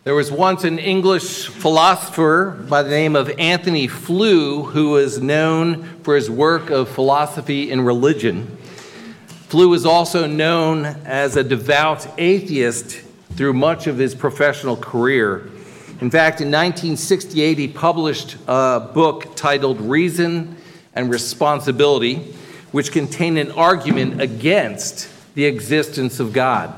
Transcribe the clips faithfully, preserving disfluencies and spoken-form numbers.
There was once an English philosopher by the name of Antony Flew who was known for his work of philosophy and religion. Flew was also known as a devout atheist through much of his professional career. In fact, in nineteen sixty-eight, he published a book titled Reason and Responsibility, which contained an argument against the existence of God.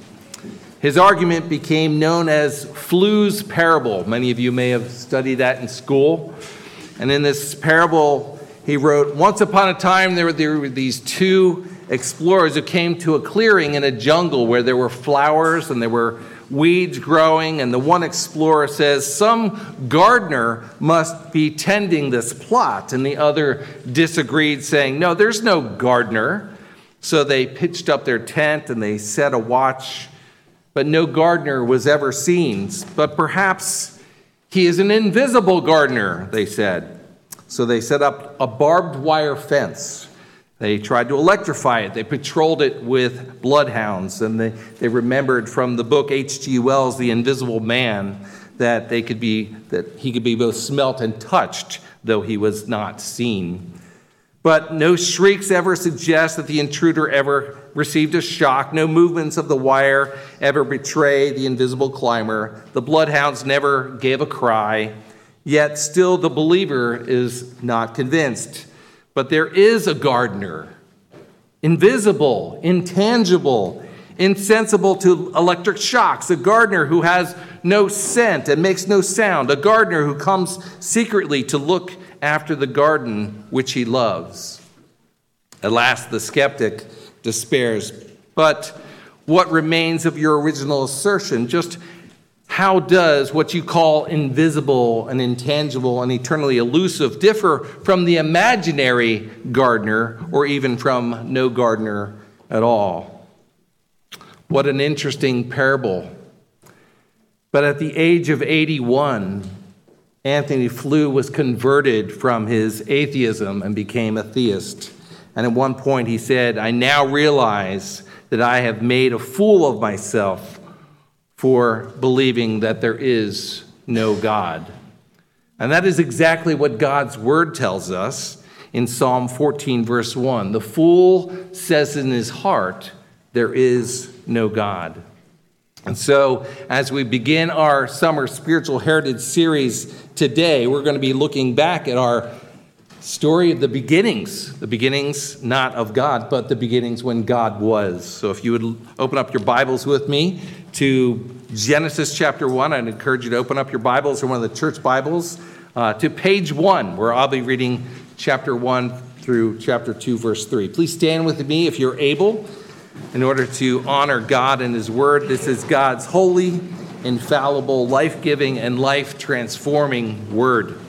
His argument became known as Flew's parable. Many of you may have studied that in school. And in this parable, he wrote, once upon a time, there were, there were these two explorers who came to a clearing in a jungle where there were flowers and there were weeds growing. And the one explorer says, some gardener must be tending this plot. And the other disagreed, saying, no, there's no gardener. So they pitched up their tent and they set a watch. But no gardener was ever seen. But perhaps he is an invisible gardener, they said. So they set up a barbed wire fence. They tried to electrify it. They patrolled it with bloodhounds. And they, they remembered from the book H G Wells, The Invisible Man, that they could be that he could be both smelt and touched, though he was not seen. But no shrieks ever suggest that the intruder ever received a shock. No movements of the wire ever betray the invisible climber. The bloodhounds never gave a cry. Yet still the believer is not convinced. But there is a gardener, invisible, intangible, insensible to electric shocks, a gardener who has no scent and makes no sound, a gardener who comes secretly to look after the garden which he loves. At last, the skeptic despairs. But what remains of your original assertion? Just how does what you call invisible and intangible and eternally elusive differ from the imaginary gardener or even from no gardener at all? What an interesting parable. But at the age of eighty-one, Antony Flew was converted from his atheism and became a theist. And at one point he said, I now realize that I have made a fool of myself for believing that there is no God. And that is exactly what God's word tells us in Psalm fourteen, verse one. The fool says in his heart, there is no God. And so, as we begin our summer spiritual heritage series today, we're going to be looking back at our story of the beginnings. The beginnings not of God, but the beginnings when God was. So if you would open up your Bibles with me to Genesis chapter one, I'd encourage you to open up your Bibles or one of the church Bibles uh, to page one, where I'll be reading chapter one through chapter two, verse three. Please stand with me if you're able, in order to honor God and his word. This is God's holy, infallible, life-giving, and life-transforming word.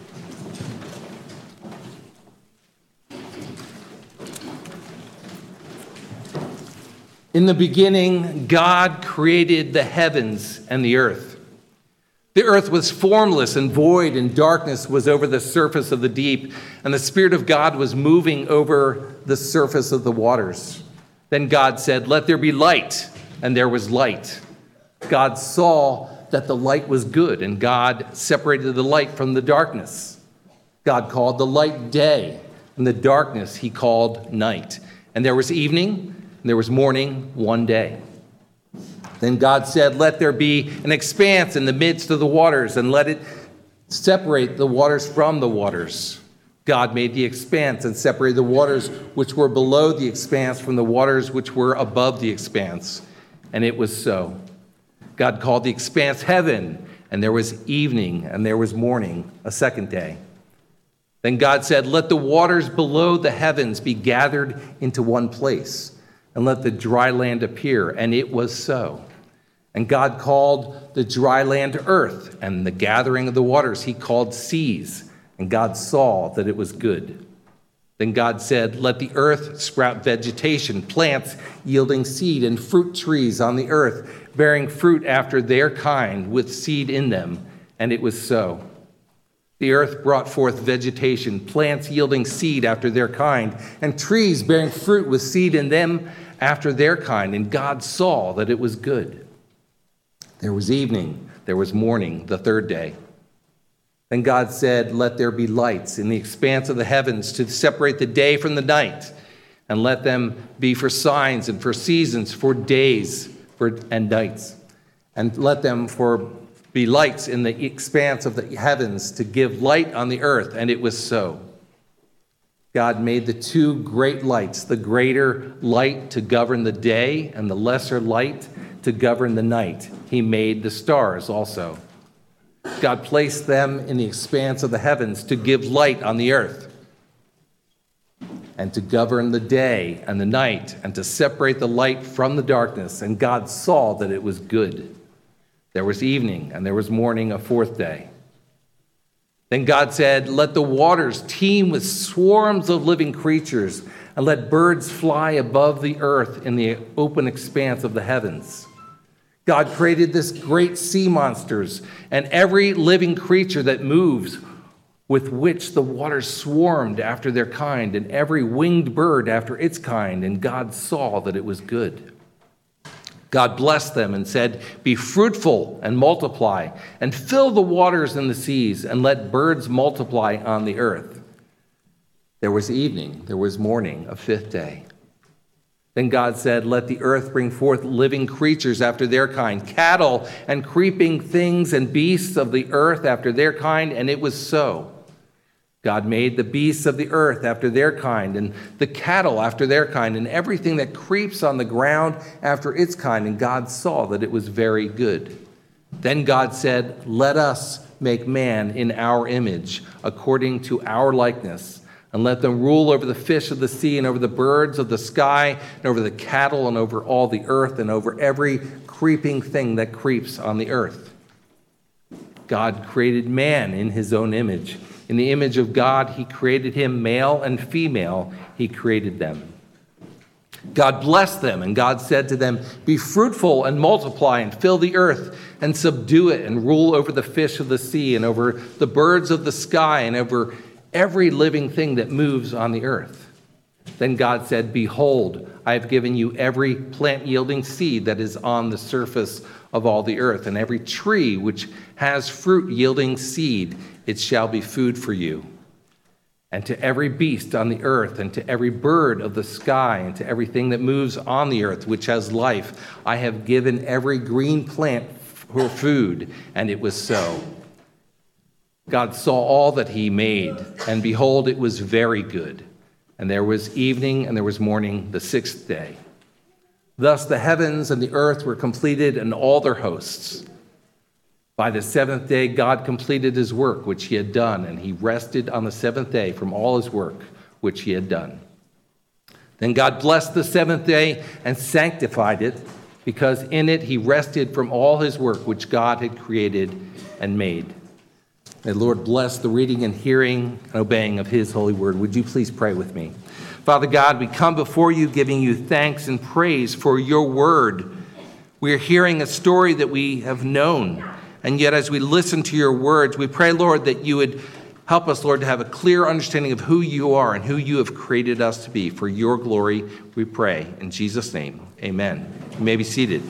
In the beginning, God created the heavens and the earth. The earth was formless and void, and darkness was over the surface of the deep, and the Spirit of God was moving over the surface of the waters. Then God said, let there be light, and there was light. God saw that the light was good, and God separated the light from the darkness. God called the light day, and the darkness he called night. And there was evening, and there was morning one day. Then God said, let there be an expanse in the midst of the waters, and let it separate the waters from the waters. God made the expanse and separated the waters which were below the expanse from the waters which were above the expanse. And it was so. God called the expanse heaven, and there was evening, and there was morning, a second day. Then God said, let the waters below the heavens be gathered into one place, and let the dry land appear. And it was so. And God called the dry land earth, and the gathering of the waters he called seas. And God saw that it was good. Then God said, let the earth sprout vegetation, plants yielding seed, and fruit trees on the earth, bearing fruit after their kind, with seed in them. And it was so. The earth brought forth vegetation, plants yielding seed after their kind, and trees bearing fruit with seed in them after their kind. And God saw that it was good. There was evening, there was morning, the third day. Then God said, "Let there be lights in the expanse of the heavens to separate the day from the night, and let them be for signs and for seasons, for days for, and nights. And let them for be lights in the expanse of the heavens to give light on the earth." And it was so. God made the two great lights, the greater light to govern the day and the lesser light to govern the night. He made the stars also. God placed them in the expanse of the heavens to give light on the earth and to govern the day and the night and to separate the light from the darkness. And God saw that it was good. There was evening and there was morning, a fourth day. Then God said, "Let the waters teem with swarms of living creatures, and let birds fly above the earth in the open expanse of the heavens." God created this great sea monsters and every living creature that moves, with which the waters swarmed after their kind, and every winged bird after its kind. And God saw that it was good. God blessed them and said, "Be fruitful and multiply, and fill the waters and the seas, and let birds multiply on the earth." There was evening, there was morning, a fifth day. Then God said, "Let the earth bring forth living creatures after their kind, cattle and creeping things and beasts of the earth after their kind." And it was so. God made the beasts of the earth after their kind, and the cattle after their kind, and everything that creeps on the ground after its kind. And God saw that it was very good. Then God said, "Let us make man in our image, according to our likeness, and let them rule over the fish of the sea, and over the birds of the sky, and over the cattle, and over all the earth, and over every creeping thing that creeps on the earth." God created man in his own image. In the image of God, he created him, male and female, he created them. God blessed them, and God said to them, "Be fruitful and multiply, and fill the earth, and subdue it, and rule over the fish of the sea, and over the birds of the sky, and over every living thing that moves on the earth." Then God said, "Behold, I have given you every plant-yielding seed that is on the surface of all the earth, and every tree which has fruit-yielding seed, it shall be food for you. And to every beast on the earth, and to every bird of the sky, and to everything that moves on the earth, which has life, I have given every green plant for food." And it was so. God saw all that he made, and behold, it was very good. And there was evening, and there was morning, the sixth day. Thus the heavens and the earth were completed, and all their hosts. By the seventh day, God completed his work which he had done, and he rested on the seventh day from all his work which he had done. Then God blessed the seventh day and sanctified it, because in it he rested from all his work which God had created and made. May the Lord bless the reading and hearing and obeying of his holy word. Would you please pray with me? Father God, we come before you giving you thanks and praise for your word. We are hearing a story that we have known. And yet, as we listen to your words, we pray, Lord, that you would help us, Lord, to have a clear understanding of who you are and who you have created us to be. For your glory, we pray. In Jesus' name, amen. You may be seated.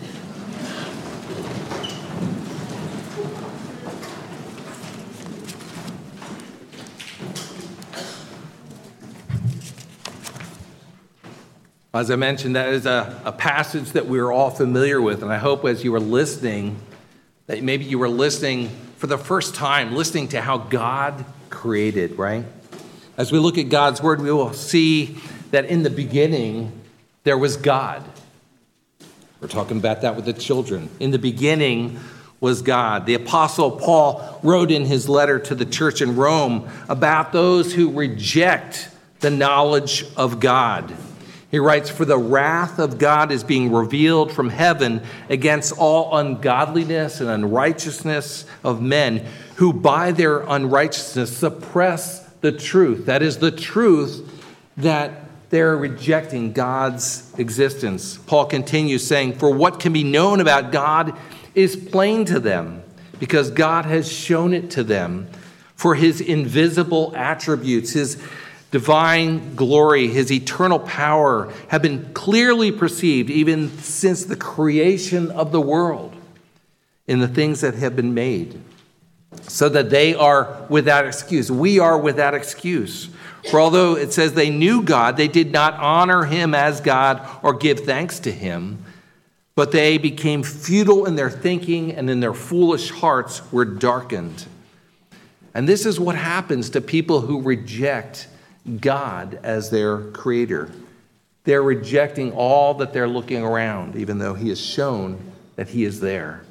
As I mentioned, that is a, a passage that we are all familiar with. And I hope as you were listening, that maybe you were listening for the first time, listening to how God created, right? As we look at God's word, we will see that in the beginning, there was God. We're talking about that with the children. In the beginning was God. The Apostle Paul wrote in his letter to the church in Rome about those who reject the knowledge of God. He writes, "For the wrath of God is being revealed from heaven against all ungodliness and unrighteousness of men who by their unrighteousness suppress the truth." That is the truth that they're rejecting God's existence. Paul continues saying, "For what can be known about God is plain to them, because God has shown it to them. For his invisible attributes, his divine glory, his eternal power have been clearly perceived even since the creation of the world. in the things that have been made, so that they are without excuse. We are without excuse. For although it says they knew God, they did not honor him as God or give thanks to him, but they became futile in their thinking, and in their foolish hearts were darkened. And this is what happens to people who reject God as their creator. They're rejecting all that they're looking around, even though he has shown that he is there.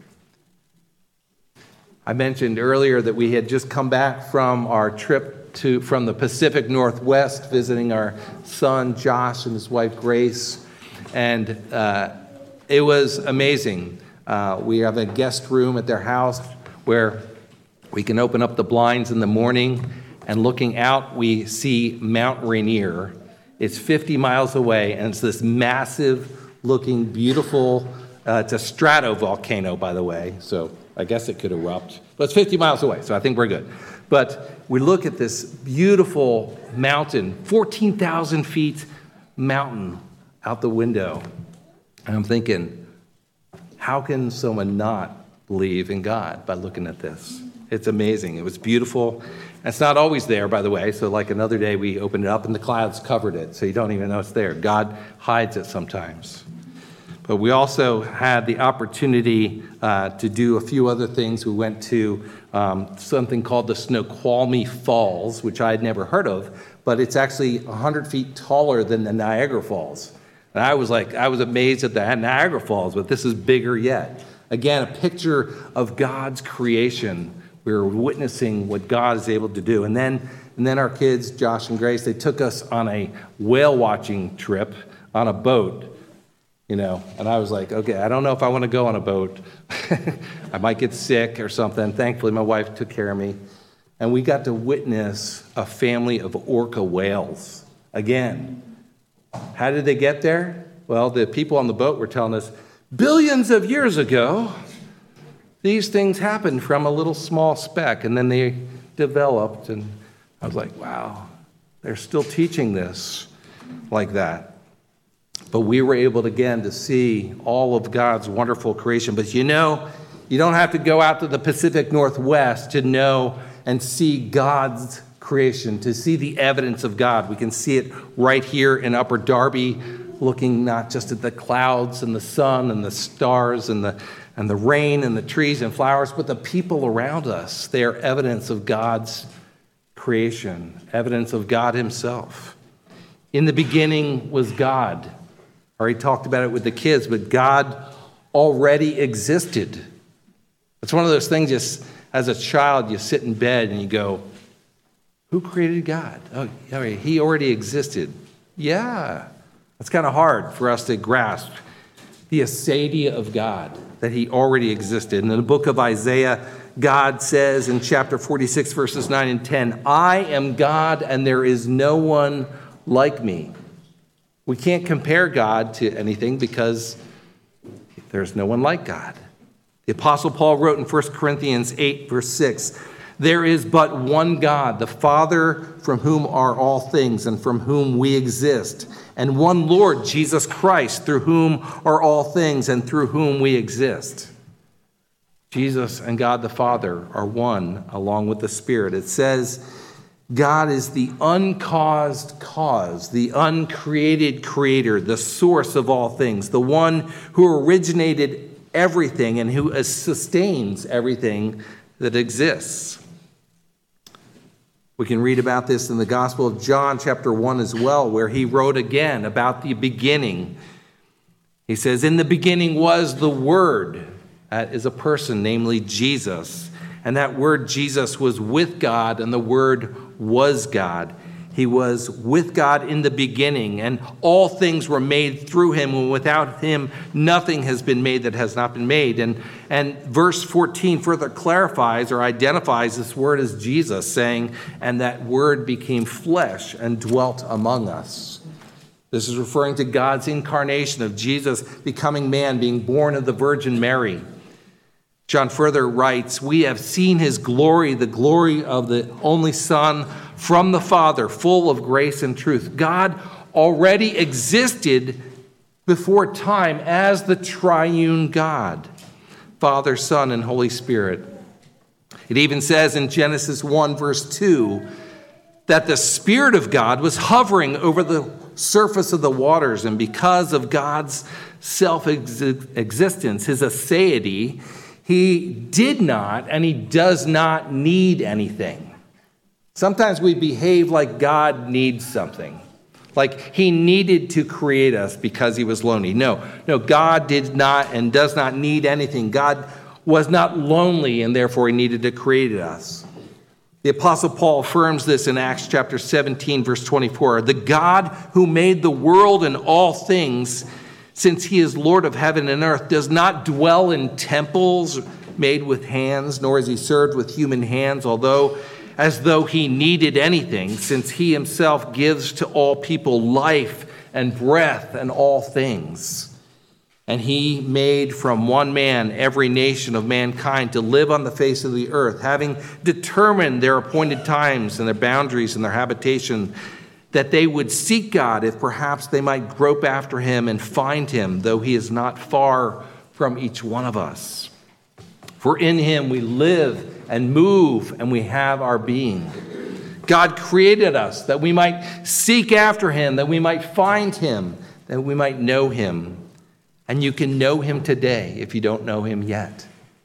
I mentioned earlier that we had just come back from our trip to from the Pacific Northwest, visiting our son Josh and his wife Grace, and uh, it was amazing. Uh, we have a guest room at their house where we can open up the blinds in the morning, and looking out, we see Mount Rainier. It's fifty miles away, and it's this massive-looking, beautiful, uh, it's a stratovolcano, by the way, so I guess it could erupt. But it's fifty miles away, so I think we're good. But we look at this beautiful mountain, fourteen thousand feet mountain out the window, and I'm thinking, how can someone not believe in God by looking at this? It's amazing. It was beautiful. It's not always there, by the way. So like another day, we opened it up and the clouds covered it, so you don't even know it's there. God hides it sometimes. But we also had the opportunity uh, to do a few other things. We went to um, something called the Snoqualmie Falls, which I had never heard of, but it's actually one hundred feet taller than the Niagara Falls. And I was like, I was amazed at the Niagara Falls, but this is bigger yet. Again, a picture of God's creation. We were witnessing what God is able to do. And then, and then our kids, Josh and Grace, they took us on a whale watching trip on a boat. You know, and I was like, okay, I don't know if I want to go on a boat. I might get sick or something. Thankfully, my wife took care of me. And we got to witness a family of orca whales. Again, how did they get there? Well, the people on the boat were telling us, billions of years ago, these things happened from a little small speck, and then they developed. And I was like, wow, they're still teaching this like that. But we were able, to, again, to see all of God's wonderful creation. But you know, you don't have to go out to the Pacific Northwest to know and see God's creation, to see the evidence of God. We can see it right here in Upper Darby, looking not just at the clouds and the sun and the stars and the, and the rain and the trees and flowers, but the people around us. They are evidence of God's creation, evidence of God himself. In the beginning was God. I already talked about it with the kids, but God already existed. It's one of those things, just as a child, you sit in bed and you go, who created God? Oh, he already existed. Yeah. It's kind of hard for us to grasp the aseity of God, that he already existed. And in the book of Isaiah, God says in chapter forty-six, verses nine and ten, I am God and there is no one like me. We can't compare God to anything because there's no one like God. The Apostle Paul wrote in First Corinthians eight, verse six, there is but one God, the Father, from whom are all things and from whom we exist, and one Lord, Jesus Christ, through whom are all things and through whom we exist. Jesus and God the Father are one along with the Spirit. It says, God is the uncaused cause, the uncreated creator, the source of all things, the one who originated everything and who sustains everything that exists. We can read about this in the Gospel of John, chapter one as well, where he wrote again about the beginning. He says, in the beginning was the Word. That is a person, namely Jesus. And that word Jesus was with God, and the Word was God. He was with God in the beginning, and all things were made through him, and without him nothing has been made that has not been made. And, and verse fourteen further clarifies or identifies this word as Jesus, saying, and that word became flesh and dwelt among us. This is referring to God's incarnation of Jesus becoming man, being born of the Virgin Mary. John further writes, we have seen his glory, the glory of the only Son from the Father, full of grace and truth. God already existed before time as the triune God. Father, Son, and Holy Spirit. It even says in Genesis one, verse two, that the Spirit of God was hovering over the surface of the waters, and because of God's self-existence, his aseity, he did not and he does not need anything. Sometimes we behave like God needs something, like he needed to create us because he was lonely. No, no, God did not and does not need anything. God was not lonely, and therefore he needed to create us. The Apostle Paul affirms this in Acts chapter seventeen, verse twenty-four. The God who made the world and all things, since he is Lord of heaven and earth, does not dwell in temples made with hands, nor is he served with human hands, although as though he needed anything, since he himself gives to all people life and breath and all things. And he made from one man every nation of mankind to live on the face of the earth, having determined their appointed times and their boundaries and their habitation, that they would seek God, if perhaps they might grope after him and find him, though he is not far from each one of us. For in him we live and move and we have our being. God created us that we might seek after him, that we might find him, that we might know him. And you can know him today if you don't know him yet.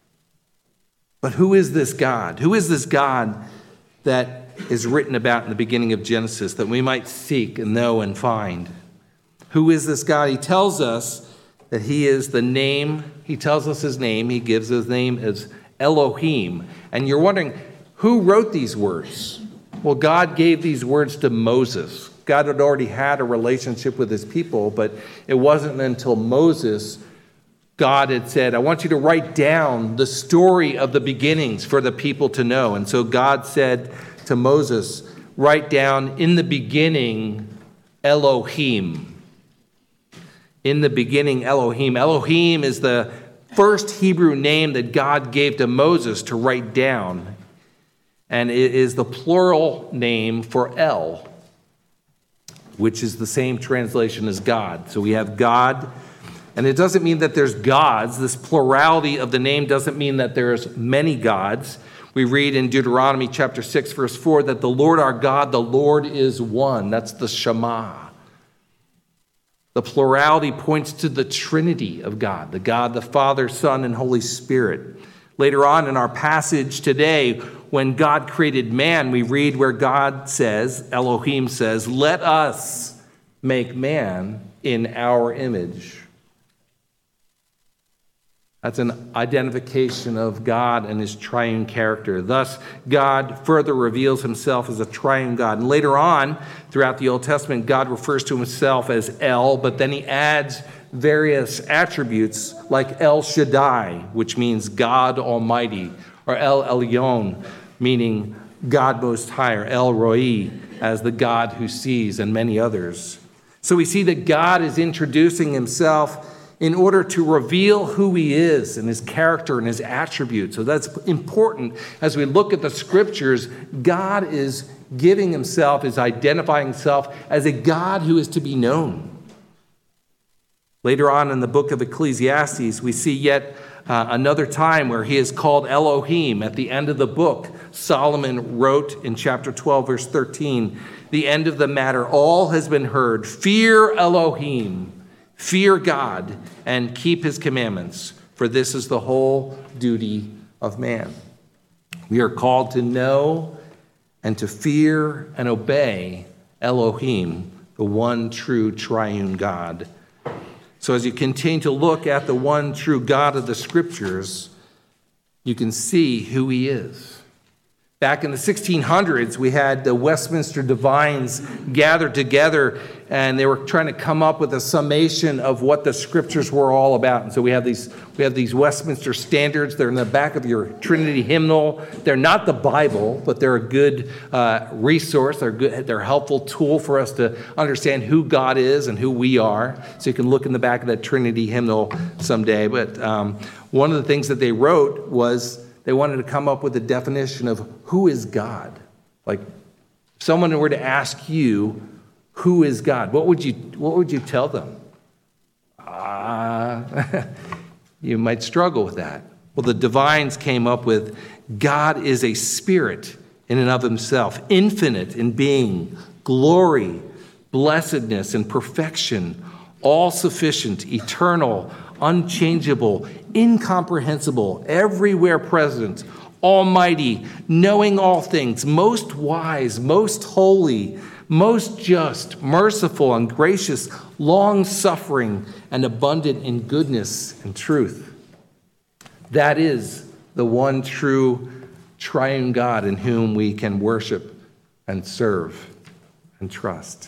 But who is this God? Who is this God that is written about in the beginning of Genesis that we might seek and know and find? Who is this God? He tells us that he is the name. He tells us his name. He gives his name as Elohim. And you're wondering, who wrote these words? Well, God gave these words to Moses. God had already had a relationship with his people, but it wasn't until Moses, God had said, I want you to write down the story of the beginnings for the people to know. And so God said to Moses, write down in the beginning Elohim. In the beginning Elohim. Elohim is the first Hebrew name that God gave to Moses to write down. And it is the plural name for El, which is the same translation as God. So we have God, and it doesn't mean that there's gods. This plurality of the name doesn't mean that there's many gods. We read in Deuteronomy chapter six, verse four, that the Lord our God, the Lord is one. That's the Shema. The plurality points to the Trinity of God, the God, the Father, Son, and Holy Spirit. Later on in our passage today, when God created man, we read where God says, Elohim says, let us make man in our image. That's an identification of God and his triune character. Thus, God further reveals himself as a triune God. And later on, throughout the Old Testament, God refers to himself as El, but then he adds various attributes like El Shaddai, which means God Almighty, or El Elyon, meaning God Most High, or El Roi, as the God who sees, and many others. So we see that God is introducing himself in order to reveal who he is and his character and his attributes. So that's important. As we look at the scriptures, God is giving himself, is identifying himself as a God who is to be known. Later on in the book of Ecclesiastes, we see yet uh, another time where he is called Elohim. At the end of the book, Solomon wrote in chapter twelve, verse thirteen, the end of the matter, all has been heard. Fear Elohim, fear God, and keep his commandments, for this is the whole duty of man. We are called to know and to fear and obey Elohim, the one true triune God. So as you continue to look at the one true God of the scriptures, you can see who he is. Back in the sixteen hundreds, we had the Westminster Divines gathered together, and they were trying to come up with a summation of what the scriptures were all about. And so we have these we have these Westminster Standards. They're in the back of your Trinity hymnal. They're not the Bible, but they're a good uh, resource. They're good. They're a helpful tool for us to understand who God is and who we are. So you can look in the back of that Trinity hymnal someday. But um, one of the things that they wrote was they wanted to come up with a definition of who is God. Like, if someone were to ask you, who is God? What would you what would you tell them? Uh, you might struggle with that. Well, the divines came up with God is a spirit in and of himself, infinite in being, glory, blessedness, and perfection, all-sufficient, eternal, unchangeable, incomprehensible, everywhere present, almighty, knowing all things, most wise, most holy, most just, merciful and gracious, long-suffering, and abundant in goodness and truth. That is the one true triune God in whom we can worship and serve and trust.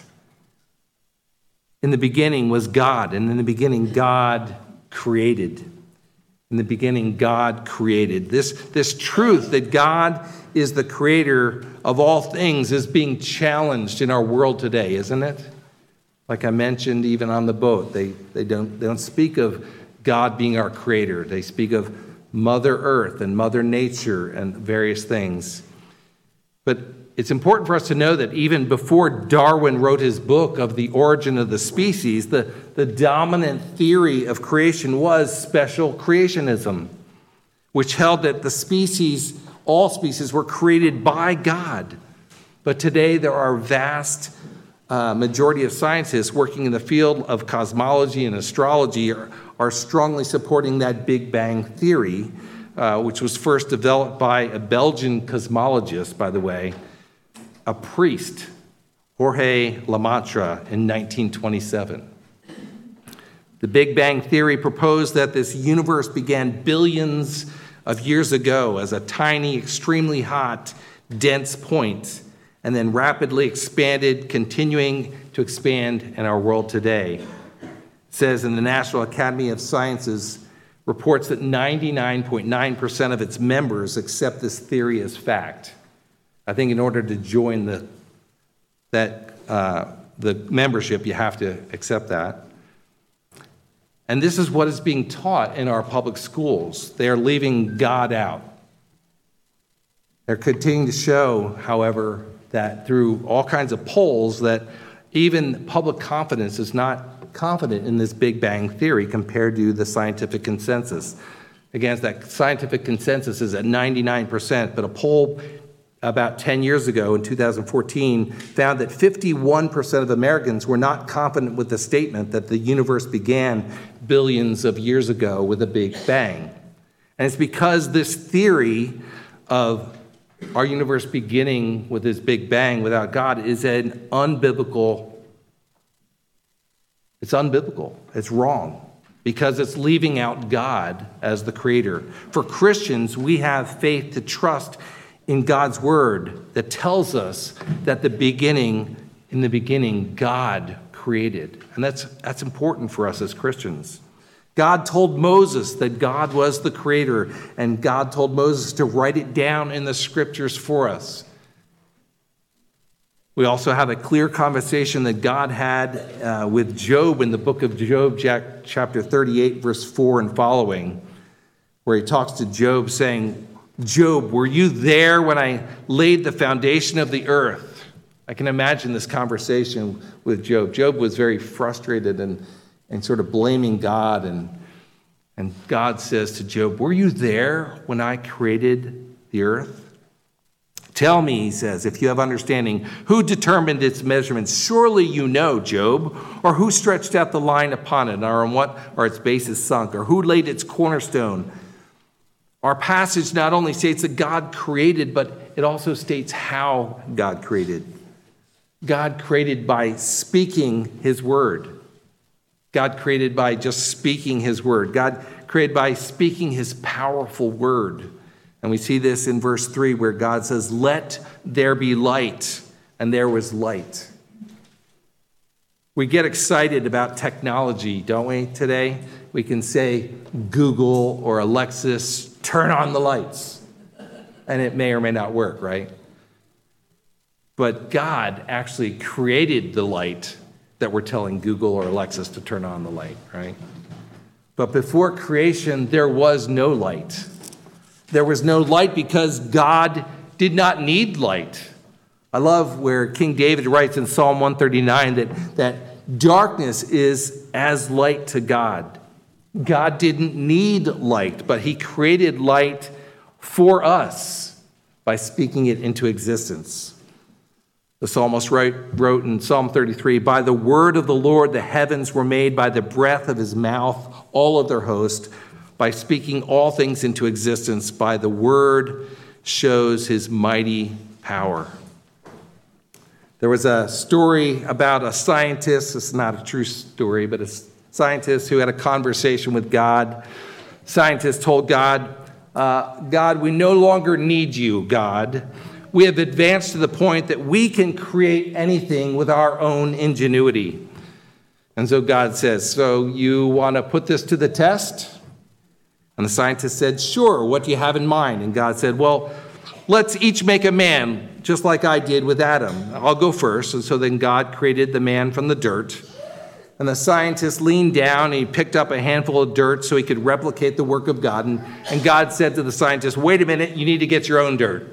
In the beginning was God, and in the beginning God created. In the beginning God created. This, this truth that God is the creator of all things is being challenged in our world today, isn't it? Like I mentioned, even on the boat, they, they, don't, they don't speak of God being our creator. They speak of Mother Earth and Mother Nature and various things. But it's important for us to know that even before Darwin wrote his book of the origin of the species, the, the dominant theory of creation was special creationism, which held that the species, all species, were created by God. But today there are vast uh, majority of scientists working in the field of cosmology and astrology are, are strongly supporting that Big Bang theory, uh, which was first developed by a Belgian cosmologist, by the way, a priest, Jorge Lemaitre, in nineteen twenty-seven. The Big Bang Theory proposed that this universe began billions of years ago as a tiny, extremely hot, dense point, and then rapidly expanded, continuing to expand in our world today. It says in the National Academy of Sciences reports that ninety-nine point nine percent of its members accept this theory as fact. I think in order to join the that uh, the membership, you have to accept that. And this is what is being taught in our public schools. They are leaving God out. They're continuing to show, however, that through all kinds of polls that even public confidence is not confident in this Big Bang theory compared to the scientific consensus. Again, that scientific consensus is at ninety-nine percent, but a poll about ten years ago in two thousand fourteen found that fifty-one percent of Americans were not confident with the statement that the universe began billions of years ago with a Big Bang. And it's because this theory of our universe beginning with this Big Bang without God is an unbiblical, it's unbiblical, it's wrong, because it's leaving out God as the creator. For Christians, we have faith to trust in God's word that tells us that the beginning, in the beginning, God created. And that's, that's important for us as Christians. God told Moses that God was the creator, and God told Moses to write it down in the scriptures for us. We also have a clear conversation that God had uh, with Job in the book of Job, chapter thirty-eight, verse four and following, where he talks to Job saying, Job, were you there when I laid the foundation of the earth? I can imagine this conversation with Job. Job was very frustrated and, and sort of blaming God. And, and God says to Job, were you there when I created the earth? Tell me, he says, if you have understanding, who determined its measurements? Surely you know, Job. Or who stretched out the line upon it? Or on what are its bases sunk? Or who laid its cornerstone? Our passage not only states that God created, but it also states how God created. God created by speaking his word. God created by just speaking his word. God created by speaking his powerful word. And we see this in verse three where God says, let there be light, and there was light. We get excited about technology, don't we, today? We can say, Google or Alexis, turn on the lights. And it may or may not work, right? But God actually created the light that we're telling Google or Alexis to turn on the light, right? But before creation, there was no light. There was no light because God did not need light. I love where King David writes in Psalm one thirty-nine that, that darkness is as light to God. God didn't need light, but he created light for us by speaking it into existence. The psalmist wrote, wrote in Psalm thirty-three, by the word of the Lord the heavens were made, by the breath of his mouth all of their host, by speaking all things into existence, by the word shows his mighty power. There was a story about a scientist. It's not a true story, but a scientist who had a conversation with God. Scientist told God, uh, God, we no longer need you, God. We have advanced to the point that we can create anything with our own ingenuity. And so God says, so you want to put this to the test? And the scientist said, sure, what do you have in mind? And God said, well, let's each make a man, just like I did with Adam. I'll go first. And so then God created the man from the dirt. And the scientist leaned down and he picked up a handful of dirt so he could replicate the work of God. And, and God said to the scientist, wait a minute, you need to get your own dirt.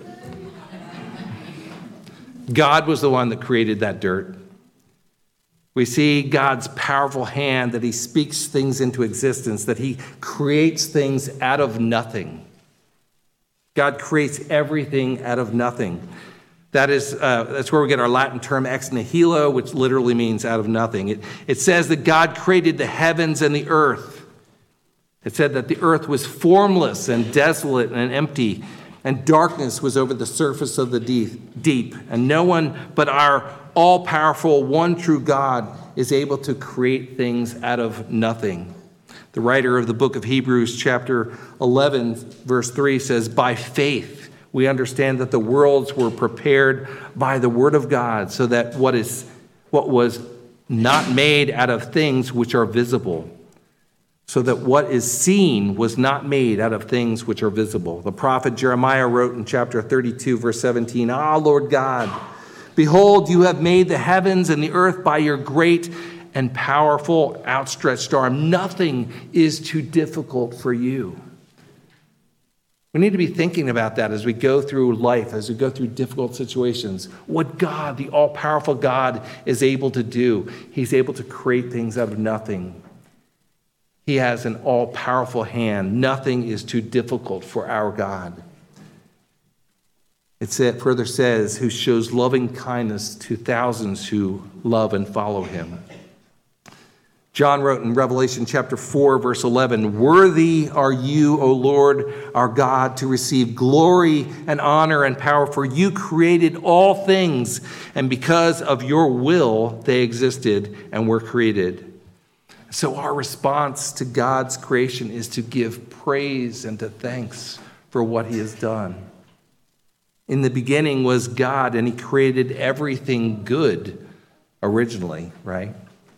God was the one that created that dirt. We see God's powerful hand, that he speaks things into existence, that he creates things out of nothing. God creates everything out of nothing. That is, uh, that's where we get our Latin term ex nihilo, which literally means out of nothing. It, it says that God created the heavens and the earth. It said that the earth was formless and desolate and empty, and darkness was over the surface of the deep. And no one but our all-powerful, one true God is able to create things out of nothing. The writer of the book of Hebrews, chapter eleven, verse three says, by faith we understand that the worlds were prepared by the word of God, so that what is what was not made out of things which are visible, so that what is seen was not made out of things which are visible. The prophet Jeremiah wrote in chapter thirty-two, verse seventeen, ah, Lord God, behold, you have made the heavens and the earth by your great and powerful outstretched arm. Nothing is too difficult for you. We need to be thinking about that as we go through life, as we go through difficult situations. What God, the all-powerful God, is able to do. He's able to create things out of nothing. He has an all-powerful hand. Nothing is too difficult for our God. It further says, who shows loving kindness to thousands who love and follow him. John wrote in Revelation chapter four, verse eleven, worthy are you, O Lord, our God, to receive glory and honor and power, for you created all things, and because of your will they existed and were created. So our response to God's creation is to give praise and to thanks for what he has done. In the beginning was God, and he created everything good originally, right?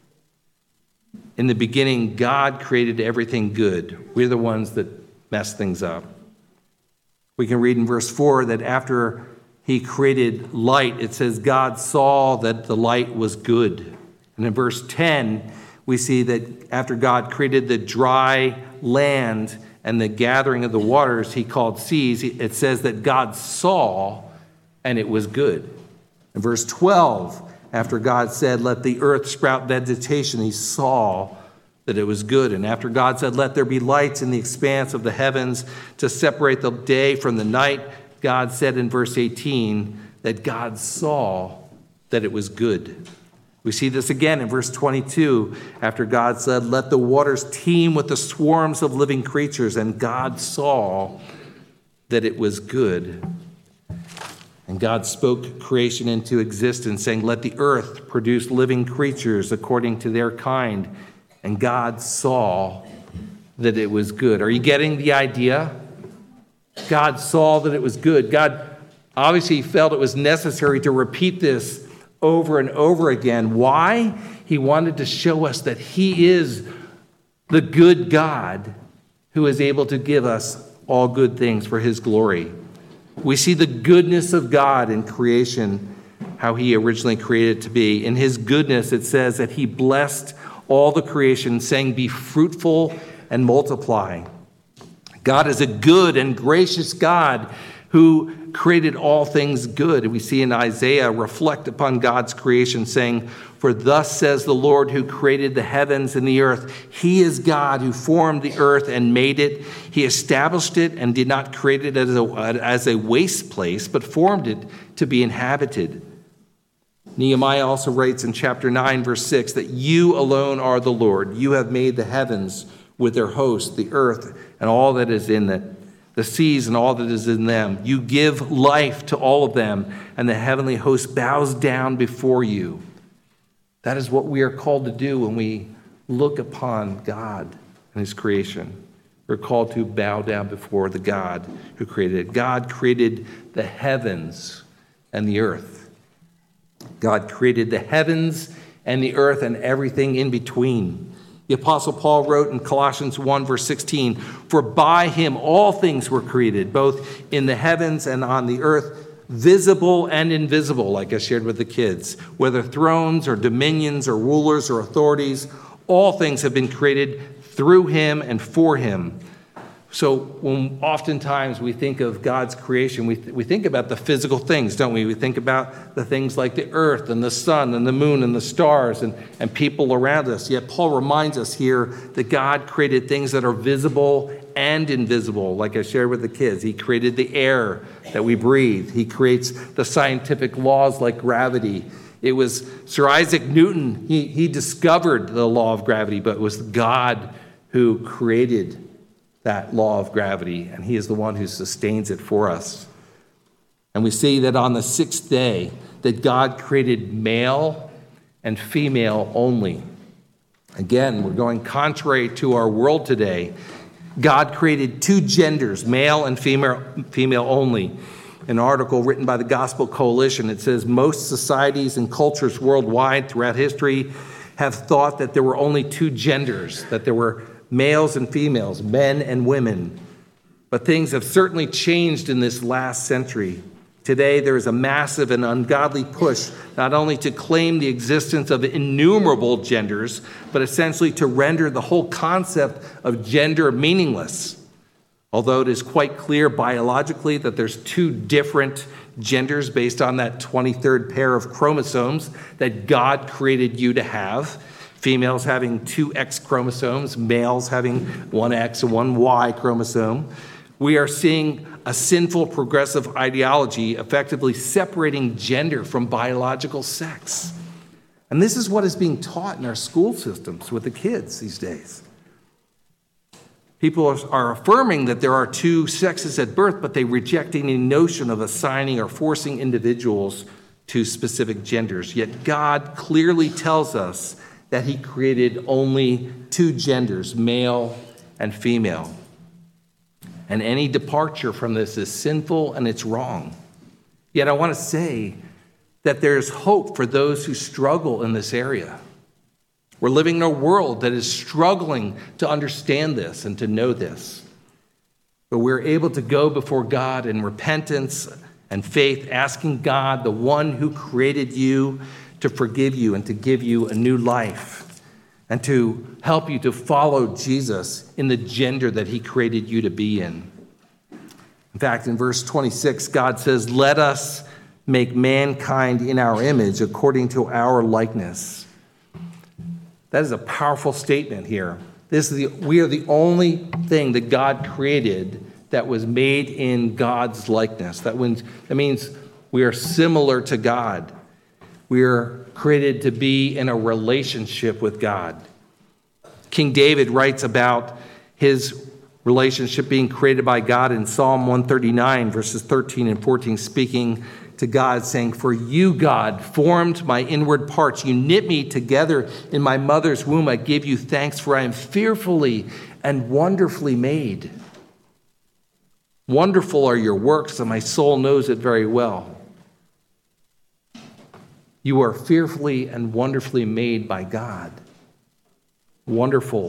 In the beginning, God created everything good. We're the ones that mess things up. We can read in verse four that after he created light, it says God saw that the light was good. And in verse ten, we see that after God created the dry land and the gathering of the waters he called seas, it says that God saw and it was good. In verse twelve, after God said, let the earth sprout vegetation, he saw that it was good. And after God said, let there be lights in the expanse of the heavens to separate the day from the night, God said in verse eighteen that God saw that it was good. We see this again in verse twenty-two, after God said, let the waters teem with the swarms of living creatures, and God saw that it was good. And God spoke creation into existence, saying, let the earth produce living creatures according to their kind. And God saw that it was good. Are you getting the idea? God saw that it was good. God obviously felt it was necessary to repeat this over and over again. Why? He wanted to show us that he is the good God who is able to give us all good things for his glory. We see the goodness of God in creation, how he originally created it to be. In his goodness, it says that he blessed all the creation, saying, be fruitful and multiply. God is a good and gracious God who created all things good. And we see in Isaiah reflect upon God's creation, saying, "For thus says the Lord who created the heavens and the earth. He is God who formed the earth and made it. He established it and did not create it as a, as a waste place, but formed it to be inhabited." Nehemiah also writes in chapter nine, verse six, that you alone are the Lord. You have made the heavens with their host, the earth and all that is in it, the seas and all that is in them. You give life to all of them, and the heavenly host bows down before you. That is what we are called to do when we look upon God and his creation. We're called to bow down before the God who created it. God created the heavens and the earth. God created the heavens and the earth and everything in between. The Apostle Paul wrote in Colossians one, verse sixteen, "For by him all things were created, both in the heavens and on the earth, visible and invisible," like I shared with the kids, "whether thrones or dominions or rulers or authorities, all things have been created through him and for him." So when oftentimes we think of God's creation, we, th- we think about the physical things, don't we? We think about the things like the earth and the sun and the moon and the stars and, and people around us. Yet Paul reminds us here that God created things that are visible and invisible, like I shared with the kids. He created the air that we breathe. He creates the scientific laws like gravity. It was Sir Isaac Newton, he, he discovered the law of gravity, but it was God who created that law of gravity, and he is the one who sustains it for us. And we see that on the sixth day that God created male and female only. Again, we're going contrary to our world today. God created two genders, male and female, female only. An article written by the Gospel Coalition, it says, most societies and cultures worldwide throughout history have thought that there were only two genders, that there were males and females, men and women. But things have certainly changed in this last century. Today, there is a massive and ungodly push not only to claim the existence of innumerable genders, but essentially to render the whole concept of gender meaningless. Although it is quite clear biologically that there's two different genders based on that twenty-third pair of chromosomes that God created you to have. Females having two X chromosomes, males having one X and one Y chromosome. We are seeing a sinful progressive ideology effectively separating gender from biological sex. And this is what is being taught in our school systems with the kids these days. People are, are affirming that there are two sexes at birth, but they reject any notion of assigning or forcing individuals to specific genders. Yet God clearly tells us that he created only two genders, male and female. And any departure from this is sinful and it's wrong. Yet I want to say that there's hope for those who struggle in this area. We're living in a world that is struggling to understand this and to know this. But we're able to go before God in repentance and faith, asking God, the one who created you, to forgive you and to give you a new life and to help you to follow Jesus in the gender that he created you to be in. In fact, in verse twenty-six, God says, "Let us make mankind in our image according to our likeness." That is a powerful statement here. This is the, we are the only thing that God created that was made in God's likeness. That, when, that means we are similar to God. We are created to be in a relationship with God. King David writes about his relationship being created by God in Psalm one thirty-nine, verses thirteen and fourteen, speaking to God, saying, "For you, God, formed my inward parts. You knit me together in my mother's womb. I give you thanks, for I am fearfully and wonderfully made. Wonderful are your works, and my soul knows it very well." You are fearfully and wonderfully made by God. Wonderful.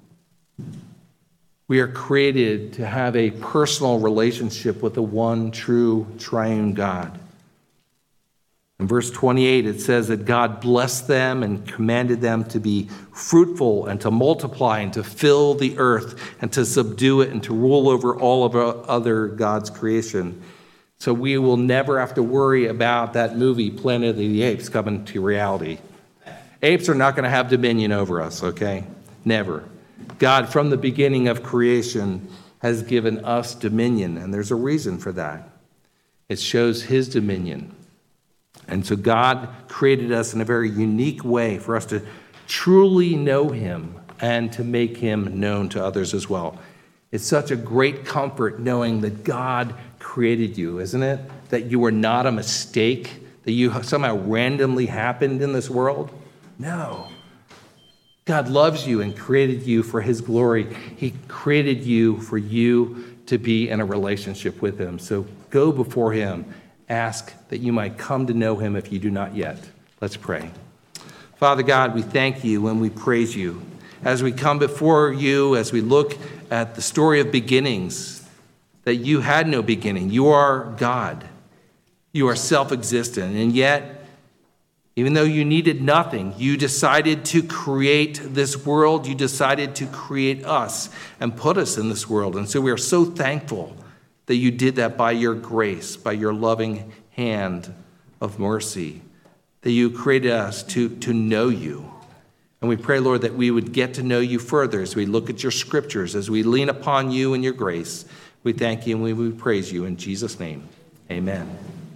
We are created to have a personal relationship with the one true triune God. In verse twenty-eight, it says that God blessed them and commanded them to be fruitful and to multiply and to fill the earth and to subdue it and to rule over all of our other God's creation. So we will never have to worry about that movie, Planet of the Apes, coming to reality. Apes are not going to have dominion over us, okay? Never. God, from the beginning of creation, has given us dominion, and there's a reason for that. It shows his dominion. And so God created us in a very unique way for us to truly know him and to make him known to others as well. It's such a great comfort knowing that God created you, isn't it? That you were not a mistake, that you somehow randomly happened in this world. No. God loves you and created you for his glory. He created you for you to be in a relationship with him. So go before him. Ask that you might come to know him if you do not yet. Let's pray. Father God, we thank you and we praise you. As we come before you, as we look at the story of beginnings, that you had no beginning. You are God. You are self-existent. And yet, even though you needed nothing, you decided to create this world. You decided to create us and put us in this world. And so we are so thankful that you did that by your grace, by your loving hand of mercy, that you created us to, to know you. And we pray, Lord, that we would get to know you further as we look at your scriptures, as we lean upon you and your grace. We thank you and we, we praise you in Jesus' name. Amen.